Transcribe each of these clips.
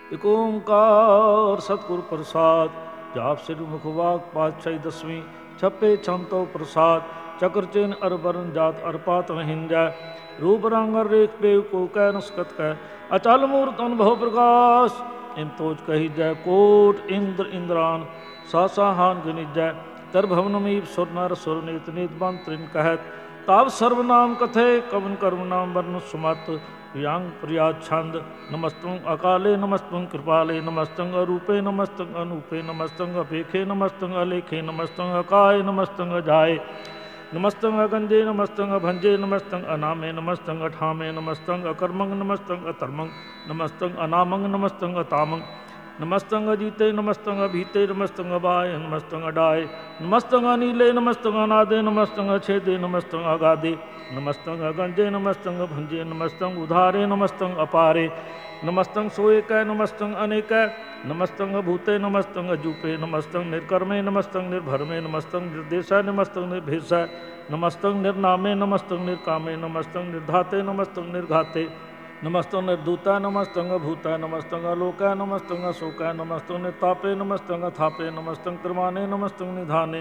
ਇਕ ਓੰਕਾਰ ਸਤਿਗੁਰ ਪ੍ਰਸਾਦ। ਜਾਪ ਸ੍ਰੀ ਮੁਖਵਾਕ ਪਾਤਸ਼ਾਹੀ ਦਸਵੀਂ। ਛੱਪੇ ਛੰਤੋ ਪ੍ਰਸਾਦ। ਚਕਰ ਚਿਨ ਅਰ ਬਰਨ ਜਾਤ ਅਰ ਪਾਤ ਮਹਿੰਜੈ। ਰੂਪ ਰੰਗ ਅਰ ਰੇਖ ਬੇਵ ਕੋ ਕਹਿ ਨ ਸਕਤ ਕਹਿ। ਅਚਲ ਮੂਰਤ ਅਨੁਭਵ ਪ੍ਰਕਾਸ਼। ਇਨ ਤੋਜ ਕਹੀਜੈ ਕੋਟ ਇੰਦਰ ਇੰਦਰਾਨ। ਸਾਸਾ ਹਾਨ ਗਨਿਜੈ। ਤਰ ਭਵਨ ਮੀਪ ਸੁਰ ਨਰ ਸੁਰ ਨੀਤ ਨੀਤ ਬੰਤ ਤ੍ਰਿਨ ਕਹਿਤ। ਤਾਪ ਸਰਬ ਨਾਮ ਕਥੇ ਕਵਨ ਕਰਮ ਨਾਮ ਵਰਨ ਸੁਮਤ। ਪ੍ਰਿਯੰਗ ਪ੍ਰਿਯਾਤ ਛੰਦ। ਨਮਸਤੰ ਅਕਾਲੇ ਨਮਸਤੰ ਕਿਰਪਾਲੇ ਨਮਸਤੰ ਅਰੂਪੇ ਨਮਸਤੰ ਅਨੂਪੇ ਨਮਸਤੰ ਅਪੇਖੇ ਨਮਸਤੰ ਅਲੇਖੇ ਨਮਸਤੰ ਅਕਾਏ ਨਮਸਤੰ ਅਜਾਏ ਨਮਸਤੰ ਅਗੰਜੇ ਨਮਸਤੰ ਅਭੰਜੇ ਨਮਸਤੰ ਅਨਾਮੇ ਨਮਸਤੰ ਅਠਾਮੇ ਨਮਸਤੰ ਅਕਰਮੰ ਨਮਸਤੰ ਅਧਰਮੰ ਨਮਸਤੰ ਅਨਾਮੰ ਨਮਸਤੰ ਅਤਾਮੰ ਨਮਸਤੰ ਅਜੀਤੇ ਨਮਸਤੰ ਅਭੀਤੇ ਨਮਸਤੰ ਅਬਾਏ ਨਮਸਤੰ ਅਡਾਏ ਨਮਸਤੰ ਅਨੀਲੇ ਨਮਸਤੰ ਅਨਾਦੇ ਨਮਸਤੰ ਅਛੇਦੇ ਨਮਸਤੰ ਅਗਾਦੇ ਨਮਸਤੰ ਅਗੰਜੇ ਨਮਸਤੰ ਅਭੰਜੇ ਨਮਸਤੰ ਉਧਾਰੇ ਨਮਸਤੰ ਅਪਾਰੇ ਨਮਸਤੰ ਸੋਏਕੈ ਨਮਸਤੰ ਅਨੇਕੈ ਨਮਸਤੰ ਅਭੂਤੇ ਨਮਸਤੰ ਅਜੂਪੇ ਨਮਸਤੰ ਨਿਰਕਰਮੇ ਨਮਸਤੰ ਨਿਰਭਰਮੇ ਨਮਸਤੰ ਨਿਰਦੇਸ਼ੈ ਨਮਸਤੰ ਨਿਰਭੇਸ਼ੈ ਨਮਸਤੰ ਨਿਰਨਾਮੇ ਨਮਸਤੰ ਨਿਰਕਾਮੇ ਨਮਸਤੰ ਨਿਰਧਾਤੇ ਨਮਸਤੰ ਨਿਰਘਾਤੇ ਨਮਸਤੰ ਨਿਰਦੂਤੈ ਨਮਸਤੰ ਅਭੂਤੈ ਨਮਸਤੰ ਅਲੋਕੈ ਨਮਸਤੰ ਅਸ਼ੋਕੈ ਨਮਸਤੰ ਨਿਰਤਾਪੇ ਨਮਸਤੰ ਅਥਾਪੇ ਨਮਸਤੰ ਕਰਮਾਨੇ ਨਮਸਤੰ ਨਿਧਾਨੇ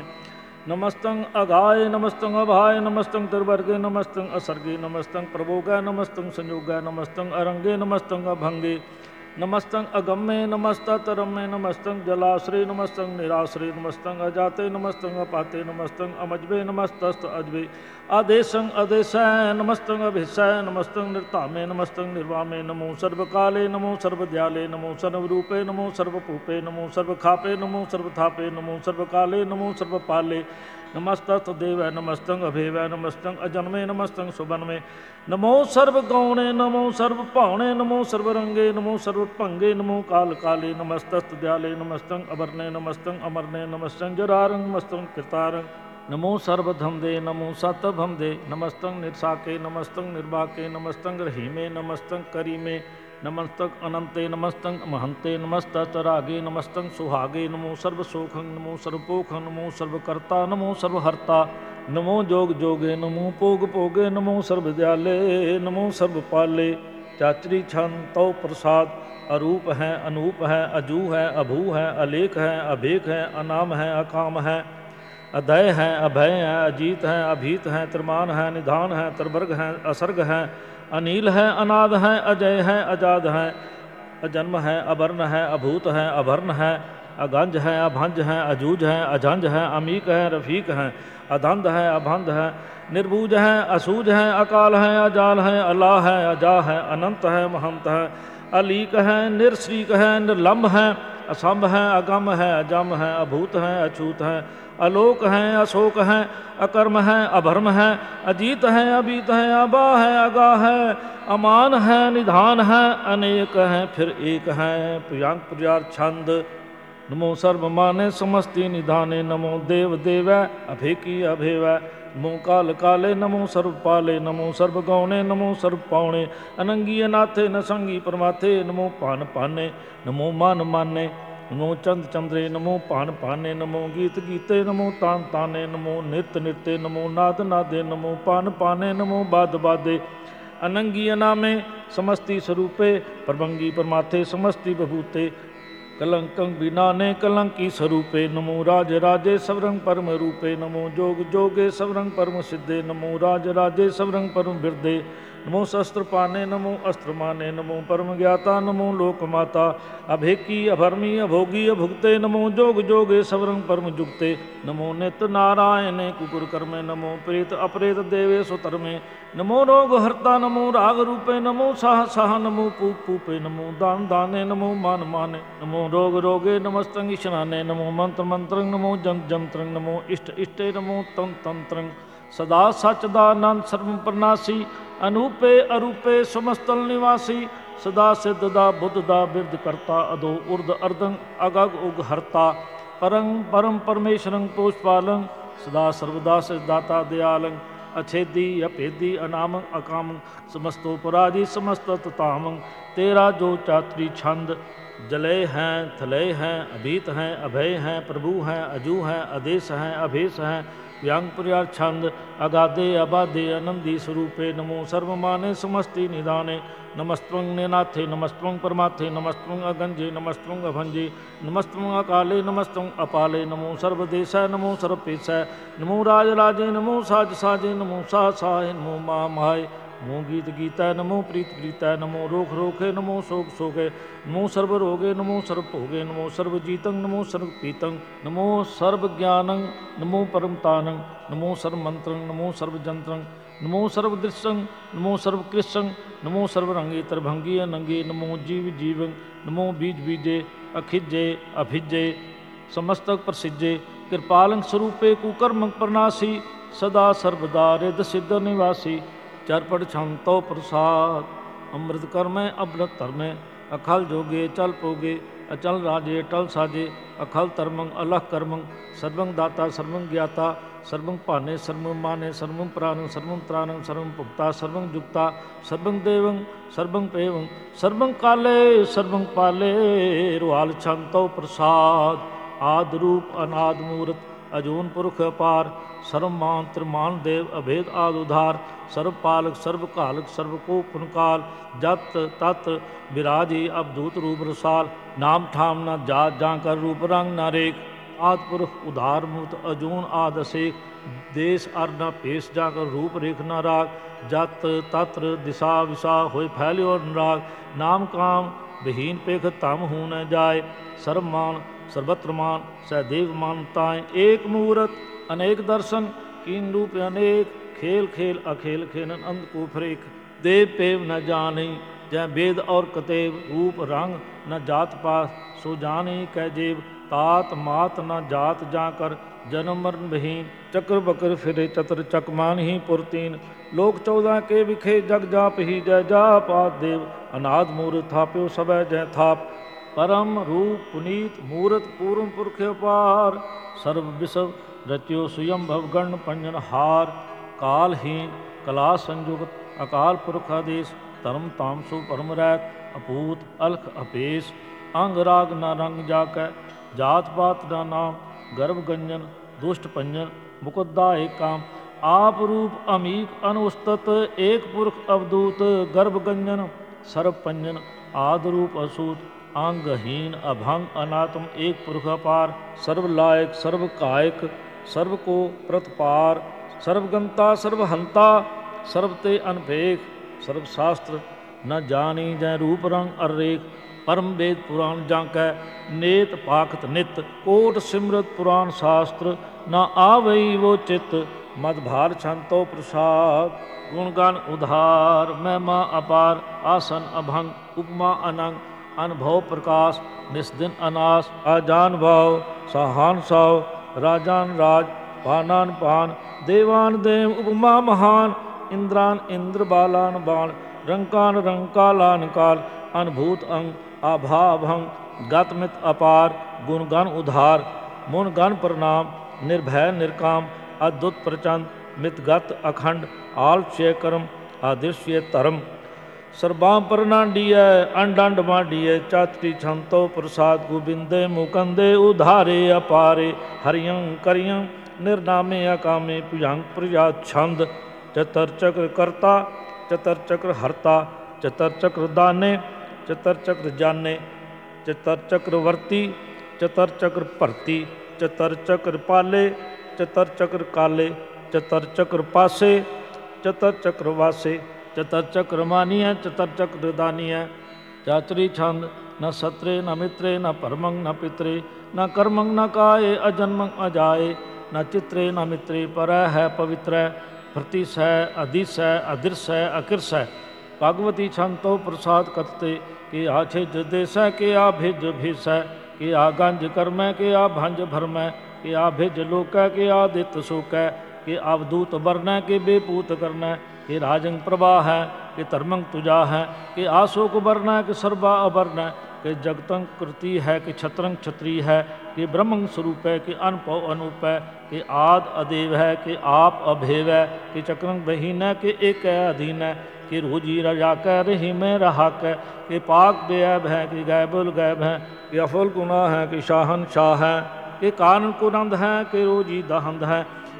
ਨਮਸਤੰ ਅਗਾਏ ਨਮਸਤੰ ਅਭਾਏ ਨਮਸਤੰ ਤਿਰਵਰਗੇ ਨਮਸਤੰ ਅਸਰਗੇ ਨਮਸਤੰ ਪ੍ਰਭੋਗੈ ਨਮਸਤੰ ਸੰਯੋਗੈ ਨਮਸਤੰ ਅਰੰਗੇ ਨਮਸਤੰ ਅਭੰਗੇ ਨਮਸਤੰ ਅਗੰਮੇ ਨਮਸਤਤਰਮੇ ਨਮਸਤੰ ਜਲਾശ്ਰੇ ਨਮਸਤੰ ਨਿਰਾශ්ਰੇ ਨਮਸਤੰ ਅਜਾਤੇ ਨਮਸਤੰ ਅਪਾਤੇ ਨਮਸਤੰ ਅਮਜਬੇ ਨਮਸਤਸਤ ਅਜਬੇ ਆਦੇਸ਼ੰ ਅਦੇਸ਼ੈ ਨਮਸਤੰ ਅਭੇਸ਼ੈ ਨਮਸਤੰ ਨਿਰਧਾਮੇ ਨਮਸਤੰ ਨਿਰਵਾਮੇ ਨਮੋ ਸਰਬਕਾਲੇ ਨਮੋ ਸਰਬਦਿਆਲੇ ਨਮੋ ਸਰਵਰੂਪੇ ਨਮੋ ਸਰਵਭੂਪੇ ਨਮੋ ਸਰਵਖਾਪੇ ਨਮੋ ਸਰਵਥਾਪੇ ਨਮੋ ਸਰਬਕਾਲੇ ਨਮੋ ਸਰਵਪਾਲੇ ਨਮਸਤਸਤ ਦੇਵੈ ਨਮਸਤੰ ਅਭੇਵੈ ਨਮਸਤੰ ਅਜਨਮੇ ਨਮਸਤੰ ਸੁਬਨਮੇ ਨਮੋ ਸਰਬ ਗੌਣੇ ਨਮੋ ਸਰਬ ਭਾਉਣੇ ਨਮੋ ਸਰਬ ਰੰਗੇ ਨਮੋ ਸਰਬ ਭੰਗੇ ਨਮੋ ਕਾਲ ਕਾਲੇ ਨਮਸਤਸਤ ਦਿਆਲੇ ਨਮਸਤੰ ਅਵਰਨੇ ਨਮਸਤੰ ਅਮਰਨੇ ਨਮਸਤੰ ਜਰਾਰੰ ਨਮਸਤੰ ਕਿਰਤਾਰੰ ਨਮੋ ਸਰਬ ਧੰਦੇ ਨਮੋ ਸਤ ਭੰਦੇ ਨਮਸਤੰ ਨਿਰਸਾਕੇ ਨਮਸਤੰ ਨਿਰਵਾਕੇ ਨਮਸਤੰ ਰਹੀਮੇ ਨਮਸਤੰ ਕਰੀਮੇ ਨਮਸਤੰ ਅਨੰਤੇ ਨਮਸਤੰ ਮਹੰਤੇ ਨਮਸਤਤ ਰਾਗੇ ਨਮਸਤੰ ਸੁਹਾਗੇ ਨਮੋ ਸਰਬ ਸੋਖੰ ਨਮੋ ਸਰਬ ਪੋਖੰ ਨਮੋ ਸਰਬ ਕਰਤਾ ਨਮੋ ਸਰਬ ਹਰਤਾ ਨਮੋ ਜੋਗ ਜੋਗੇ ਨਮੋ ਭੋਗ ਭੋਗੇ ਨਮੋ ਸਰਬ ਦਿਆਲੇ ਨਮੋ ਸਰਬ ਪਾਲੇ ਚਾਚਰੀ ਛੰਦ ਤਉ ਪ੍ਰਸਾਦ। ਅਰੂਪ ਹੈ ਅਨੂਪ ਹੈ ਅਜੂ ਹੈ ਅਭੂ ਹੈ ਅਲੇਖ ਹੈ ਅਭੇਖ ਹੈ ਅਨਾਮ ਹੈ ਅਕਾਮ ਹੈ ਅਦय ਹੈ ਅਭੈ ਹੈ ਅਜੀਤ ਹੈ ਅਭੀਤ ਹੈ ਤ੍ਰਿਮਾਨ ਹੈ ਨਿਧਾਨ ਹੈ ਤਰਵਰਗ ਹੈ ਅਸਰਗ ਹੈ ਅਨੀਲ ਹੈ ਅਨਾਦ ਹੈ ਅਜय ਹੈ ਅਜਾਦ ਹੈ ਅਜਨਮ ਹੈ ਅਵਰਨ ਹੈ ਅਭੂਤ ਹੈ ਅਭਰਨ ਹੈ ਅਗੰਜ ਹੈ ਅਭੰਜ ਹੈ ਅਜੂਜ ਹੈ ਅਝੰਜ ਹੈ ਅਮੀਕ ਹੈ ਰਫੀਕ ਹੈ ਅਧੰਧ ਹੈ ਅਭੰਧ ਹੈ ਨਿਰਬੂਜ ਹੈ ਅਸੂਜ ਹੈ ਅਕਾਲ ਹੈ ਅਜਾਲ ਹੈ ਅਲਾ ਹੈ ਅਜਾ ਹੈ ਅਨੰਤ ਹੈ ਮਹੰਤ ਹੈ ਅਲੀਕ ਹੈ ਨਿਰਸਰੀਕ ਹੈ ਨਿਰਲੰਭ ਹੈ ਅਸੰਭ ਹੈ ਅਗਮ ਹੈ ਅਜਮ ਹੈ ਅਭੂਤ ਹੈ ਅਛੂਤ ਹੈ ਅਲੋਕ ਹੈ ਅਸ਼ੋਕ ਹੈ ਅਕਰਮ ਹੈ ਅਭਰਮ ਹੈ ਅਜੀਤ ਹੈ ਅਬੀਤ ਹੈ ਅਬਾ ਹੈ ਅਗਾ ਹੈ ਅਮਾਨ ਹੈ ਨਿਧਾਨ ਹੈ ਅਨੇਕ ਹੈ ਫਿਰ ਏਕ ਹੈ। ਪ੍ਰਿਯੰਗ ਪ੍ਰਿਯਾਰ ਛੰਦ। ਨਮੋ ਸਰਬ ਮਾਨੇ ਸਮਸਤੀ ਨਿਧਾਨੇ ਨਮੋ ਦੇਵ ਦੇਵੈ ਅਭੇਕੀ ਅਭੇਵੈ ਨਮੋ ਕਾਲ ਕਾਲੇ ਨਮੋ ਸਰਬ ਪਾਲੇ ਨਮੋ ਸਰਬ ਗੌਣੇ ਨਮੋ ਸਰਬ ਪਾਉਣੇ ਅਨੰਗੀ ਅਨਾਥੇ ਨਸੰਗੀ ਪਰਮਾਥੇ ਨਮੋ ਭਾਨ ਭਾਨੇ ਨਮੋ ਮਨ ਮਾਨੇ ਨਮੋ ਚੰਦ ਚੰਦਰੇ ਨਮੋ ਭਾਨ ਭਾਨੇ ਨਮੋ ਗੀਤ ਗੀਤੇ ਨਮੋ ਤਾਨ ਤਾਨੇ ਨਮੋ ਨਿਤ ਨਿਰਤੇ ਨਮੋ ਨਾਦ ਨਾਦੇ ਨਮੋ ਪਾਨ ਪਾਨੇ ਨਮੋ ਬਾਦ ਬਾਦੇ ਅਨੰਗੀ ਅਨਾਮੇ ਸਮਸਤੀ ਸਰੂਪੇ ਪ੍ਰਭੰਗੀ ਪਰਮਾਥੇ ਸਮਸਤੀ ਬਭੂਤੇ ਕਲੰਕੰ ਬਿਨਾਨੇ ਕਲੰਕੀ ਸਰੂਪੇ ਨਮੋ ਰਾਜ ਰਾਜੇ ਸਵਰੰ ਪਰਮ ਰੂਪੇ ਨਮੋ ਜੋਗ ਜੋਗੇ ਸਵਰੰ ਪਰਮ ਸਿੱਧੇ ਨਮੋ ਰਾਜ ਰਾਜੇ ਸਵਰੰ ਪਰਮ ਬਿਰਦੇ ਨਮੋ ਸ਼ਸਤਰ ਪਾਨੇ ਨਮੋ ਅਸਤਰ ਮਾਨੇ ਨਮੋ ਪਰਮ ਗਿਆਤਾ ਨਮੋ ਲੋਕ ਮਾਤਾ ਅਭੇਕੀ ਅਭਰਮੀ ਅਭੋਗੀ ਅਭੁਗਤੇ ਨਮੋ ਜੋਗ ਜੋਗੇ ਸਵਰੰ ਪਰਮ ਜੁਗਤੇ ਨਮੋ ਨਿਤ ਨਾਰਾਇਣੇ ਕੁਕੁਰ ਕਰਮੇ ਨਮੋ ਪ੍ਰੇਤ ਅਪਰੇਤ ਦੇਵੇ ਸੁਤਰਮੇ ਨਮੋ ਰੋਗ ਹਰਤਾ ਨਮੋ ਰਾਗ ਰੂਪੇ ਨਮੋ ਸਾਹ ਸਾਹ ਨਮੋ ਪੂਪ ਪੂਪੇ ਨਮੋ ਦਾਨ ਦਾਨੇ ਨਮੋ ਮਾਨ ਮਾਨੇ ਨਮੋ ਰੋਗ ਰੋਗੇ ਨਮਸਤੰ ਇਸ਼ਨਾਨੇ ਨਮੋ ਮੰਤਰ ਮੰਤਰੰ ਨਮੋ ਜੰਤ ਜੰਤਰੰ ਨਮੋ ਇਸ਼ਟ ਇਸ਼ਟੇ ਨਮੋ ਤੰ ਤੰਤਰੰ ਸਦਾ ਸਚ ਦਾ ਆਨੰਦ ਸਰਵ ਪ੍ਰਨਾਸੀ ਅਨੂਪੇ ਅਰੂਪੇ ਸਮਸਤਲ ਨਿਵਾਸੀ ਸਦਾ ਸਿੱਧ ਦਾ ਬੁੱਧ ਦਾ ਬਿਰਧ ਕਰਤਾ ਅਦੋ ਉਰਦ ਅਰਦੰ ਅਗਗ ਉਗ ਹਰਤਾ ਪਰੰ ਪਰਮ ਪਰਮੇਸ਼ਰੰ ਪੋਸ਼ਪਾਲੰ ਸਦਾ ਸਰਵਦਾ ਸਿਦਾਤਾ ਦਿਆਲੰ ਅਛੇਦੀ ਅਭੇਦੀ ਅਨਾਮੰ ਅਕਾਮੰ ਸਮਸਤੋ ਪਰਾਜੀ ਸਮਸਤ ਤਤਾਮੰ ਤੇਰਾ ਜੋ ਚਾਤਰੀ ਛੰਦ। जलय हैं थलय हैं अभीत हैं अभय हैं प्रभु हैं अजू हैं आदेश हैं अभेश हैं व्यंग प्रियार छंद अगाधे अबाधे आनंदी स्वरूपे नमो सर्वमाने समस्ति निदाने नमस्त्वं निनाथे नमस्त्वं परमाथे नमस्त्वं अगंजे नमस्त्वं अभंजे नमस्त्वं अकाले नमस्त्वं अपाले नमो सर्वदेशाय नमो सर्वपेशाय नमो राजराजे नमो साज साजे नमो साय नमो माय नमो गीत गीताय नमो प्रीत प्रीताय नमो रोख रोखे नमो शोक शोके नमो सर्व रोगे नमो सर्व भोगे नमो सर्व जीतं नमो सर्व पीतं नमो सर्व ज्ञानं नमो परम तानं नमो सर्व मंत्रं नमो सर्व जंत्रं नमो सर्व दृश्यं नमो सर्व कृष्णं नमो सर्व रंगे तरभंगी नंगे नमो जीव जीवं नमो बीज बीजे अखिजे अभिजे समस्तक प्रसिजे कृपालं स्वरूपे कुकर्म प्रनाशी सदा सर्वदा रिद सिद्ध निवासी चरपट छंतो प्रसाद अमृत कर्म अमृत धर्म अखल जोगे चल पोगे अचल राजे टल साजे अखल धर्मं अलख कर्मं सर्वं दाता सर्वं ज्ञाता सर्वं भाने सर्वं माने सर्वं प्राणं सर्वं त्राणं सर्वं भुक्ता सर्वं जुक्ता सर्वं देवं सर्वं पेवं सर्वं काले सर्वं पाले रुहाल छंतो प्रसाद आद रूप अनाद मूर्त अजून पुरख अपार सर्व मांत्र मान देव अभेद आद उधार सर्व पालक सर्व कालक सर्व को पुनकाल जत तत विराजी अवधूत रूप रसाल नाम ठाम न जात जाकर रूप रंग न रेख आद पुरख उधार मुक्त अजून आद असेख देश अर न पेश जाकर रूप रेख न राग जत तत्र दिशा विशा होय फैल्यो अनुराग नाम काम विहीन पेख तम हूँ न जाय सर्वमान सर्वत्र मान सहदेव मानताएं एक मूरत अनेक दर्शन कीन रूप अनेक खेल खेल अखेल खेलन अंध को फरेक देव पेव न जाने जय वेद और कतेव रूप रंग न जात पात सो जाने कै जेब तात मात न जात जाकर जन्म मरण बहीन चक्र बकर फिरे चतर चकमान ही पुरतीन लोक 14 के विखे जग जाप ही जय जाप आद देव अनाद मूर्त थाप्यो सब जय थाप परम रूप पुनीत मूर्त पूर्व पुरख अपार सर्व विश्व रत्यो स्वयं भवगण पंजन हार कालहीन कला संयुक्त अकाल पुरख आदेश धर्म तामसु परम रैत अपूत अलख अपेश अंग राग न रंग जाकै जात पात न नाम गर्भ गंजन दुष्ट पंजन मुकुद्दा एक काम आप रूप अमीक अनुस्तत एक पुरख अवधूत गर्भ गंजन सर्व पंजन आद रूप असूत अंगहीन अभंग अनात्म एक पुरख अपार सर्व लायक सर्व कायक सर्व को प्रतपार सर्वगंता सर्वहंता सर्वते अनपेख सर्वशास्त्र न जानी जय रूप रंग अरेख परम वेद पुराण जांकै नेत पाखत नित कोट सिमरत पुराण शास्त्र न आवई वो चित मदभार छंतो प्रसाद गुणगान उधार महिमा अपार आसन अभंग उपमा अनंग अनुभव प्रकाश निस्दिन अनास आजान भाव साहान साव राजान राज पानान पान देवान देव उपमा महान इंद्रान इंद्र बालान बाण रंकान रंकालान काल अनुभूत अंग आभा अभंग गतमित अपार गुणगान उधार मुनगान प्रणाम निर्भय निर्काम अद्भुत प्रचंड मितगत अखंड आलच्य कर्म आदिश्य धर्म सर्वां परनांडिय अंडंड मांडिय चात्री छंतो प्रसाद गोबिंदे मुकंदे उधारे अपारे हरियं करियं निर्नामे अकामे भुजंग प्रिया छंद चतर चक्र कर्ता चतर चक्र हरता चतर चक्र दाने चतर चक्र जाने चतर चक्रवर्ती चतर चक्र भरती चतर चक्र पाले चतर चक्र काले चतर चक्र पासे चतर चक्र वासे चतर चक्र मानिय चतर चक्र दानिय चाचरी छंद न सत्रे न मित्रे न परमंग न पित्रे न कर्मंग न काये अजन्मंग अजाये न चित्रे न मित्रे पर है पवित्र प्रतिश है अधिस है अदृश है अकृश है भगवती छंतो प्रसाद कथते कि आछिज देश है कि आ भिज भिस है कि आ गंज कर्म है कि आ भंज भरम है कि आ भिज लोक है कि आदित्य शोक है कि अवधूत वर्ण है कि बेपूत करना है कि राजंग प्रवाह है कि धर्मंग तुजा है कि आशोक वर्ण है कि सर्वा अवर्ण है कि जगतंग कृति है कि छत्रंग क्षत्रि है कि ब्रह्मंग स्वरूप है कि अनपव अनूप है कि आद अदेव है कि आप अभेव है कि चक्रंग बहीन है कि एक है अधीन है कि रोजी रजा कह रही में रहा कह कि पाक बेअब है कि गैबुल गैब है कि अफुल गुना है कि शाहन शाह है कि कारण कुनंद है कि रोजी दहंद है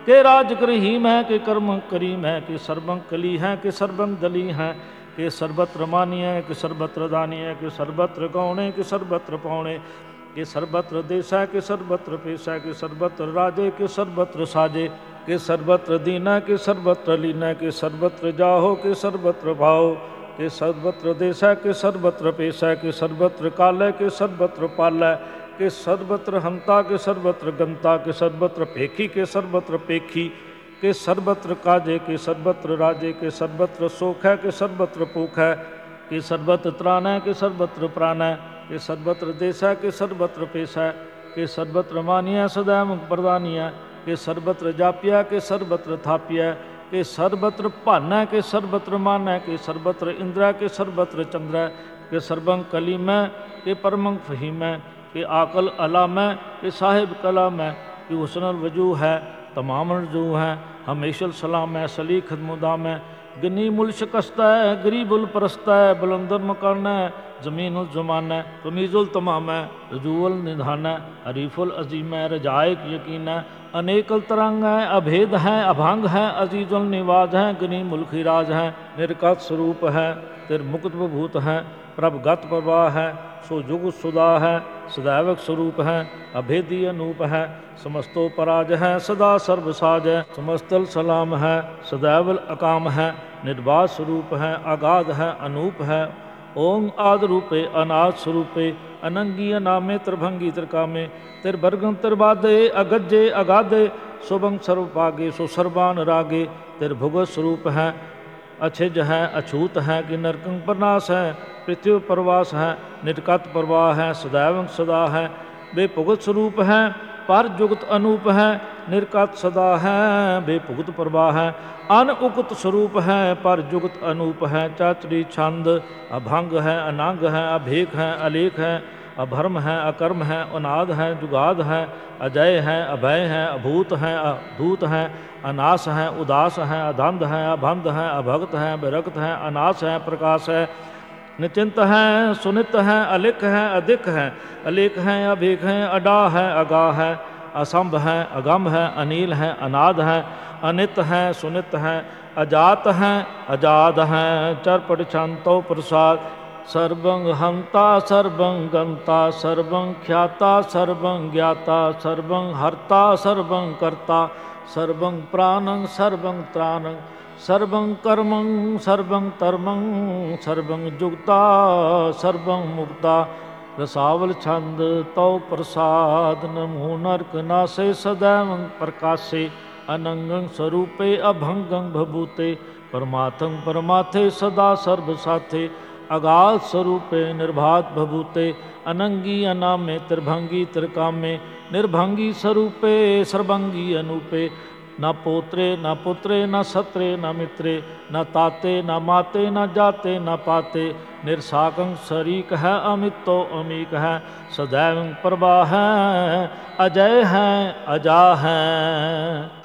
के राज करही मैं के कर्म करी मैं के सर्वं कली हैं के सर्वं दली हैं के सर्वत्र मानिय के सर्वत्र दानिय के सर्वत्र गौणे के सर्वत्र पौणे के सर्वत्र देशा के सर्वत्र पेशा के सर्वत्र राजे के सर्वत्र साजे के सर्वत्र दीना के सर्वत्र लीना के सर्वत्र जाहो के सर्वत्र भाओ के सर्वत्र देशा के सर्वत्र पेशा के सर्वत्र कालय के सर्वत्र पालय के सर्वत्र हंता के सर्वत्र गंता के सर्वत्र पेखी के सर्वत्र पेखी के सर्वत्र काजे के सर्वत्र राजे के सर्वत्र सोख है के सर्वत्र पोख है के सर्वत्र त्राण है के सर्वत्र प्राण है के सर्वत्र देश है के सर्वत्र पेश है के सर्वत्र मानिया सदैव प्रदानिया के सर्वत्र जापिया के सर्वत्र थापिया के सर्वत्र भाना के सर्वत्र माना के सर्वत्र इंद्रा के सर्वत्र चंद्र के सर्वं कली में के परमं फहीम के आकल अला में के साहिब कला में कि हुस्नल वजू है तमाम रजू है हमेशल सलाम है सली खदमुदा में गनी मुल शिकस्ता है गरीबुल परस्ता है बुलंदर मकान है ज़मीनुल ज़मान है तमीज़ुल तमाम है रजूल निधान है अरीफुल अजीम है रजायक यकीन है अनेकल तरंग है अभेद है अभांग है अजीजुल निवाज है गनी मुल्खी राज है निर्कत स्वरूप है तिर मुक्त भूत है प्रभ गत प्रवाह है सो जुग सुदा है सदैवक स्वरूप है अभेदी अनूप है समस्तो पराज है सदा सर्वसाज है समस्तल सलाम है सदैवल अकाम है निर्बाध स्वरूप है अगाध है अनूप है ओम आद रूपे अनाद स्वरूपे अनंगी अनामे त्रिभंगी त्रिकामे तिरबर्गम तिरबादे अगजे अगाधे सुभंग सर्वपागे सो सर्वान रागे तिरभुगत स्वरूप है अछिज है अछूत है कि नरकंग प्रनाश है पृथ्वी प्रवास है निटकत प्रवाह है सदैव सदा है बेभुगत स्वरूप है पर जुगत अनूप है निर्कत सदा है बेभुगत प्रवाह है अनउक्त स्वरूप है पर जुगत अनूप है चाचरी छंद अभंग है अनंग है अभेक है अलेख है अभर्म है अकर्म है अनाद है जुगाद है अजय है अभय है अभूत है अधूत है अनास है उदास है अधंध है अभंध है अभक्त है विरक्त है अनास है प्रकाश है निचिंत है सुनित है अलिख है अधिक है अलेख है अभेक है अडा है अगा है असंभ है अगम है अनील है अनाद है अनित है सुनित है अजात है अजाद है चरपट छंतो प्रसाद सर्वं हंता सर्वं गंता सर्वं ख्याता सर्वं ज्ञाता सर्वं हर्ता सर्वं कर्ता सर्वं प्राणं सर्वं त्राणं सर्वं कर्मं सर्वं धर्मं सर्वं जुगता सर्वं मुक्ता रसावल छंद तौ प्रसाद नमो नरक नासे सदैव प्रकाशे अनंगं स्वरूपे अभंगं भभूते परमार्थं परमाथे सदा सर्वसाथे अगाध स्वरूपे निर्भात भभूते अनंगी अनामे त्रिभंगी त्रिकामे निर्भंगी स्वरूपे सर्वंगी अनूपे न पोत्रे न पुत्रे न सत्रे न मित्रे न ताते न माते न जाते न पाते निर्साकं शरीक है अमितो अमीक है सदैव प्रभा है अजय है अजा है।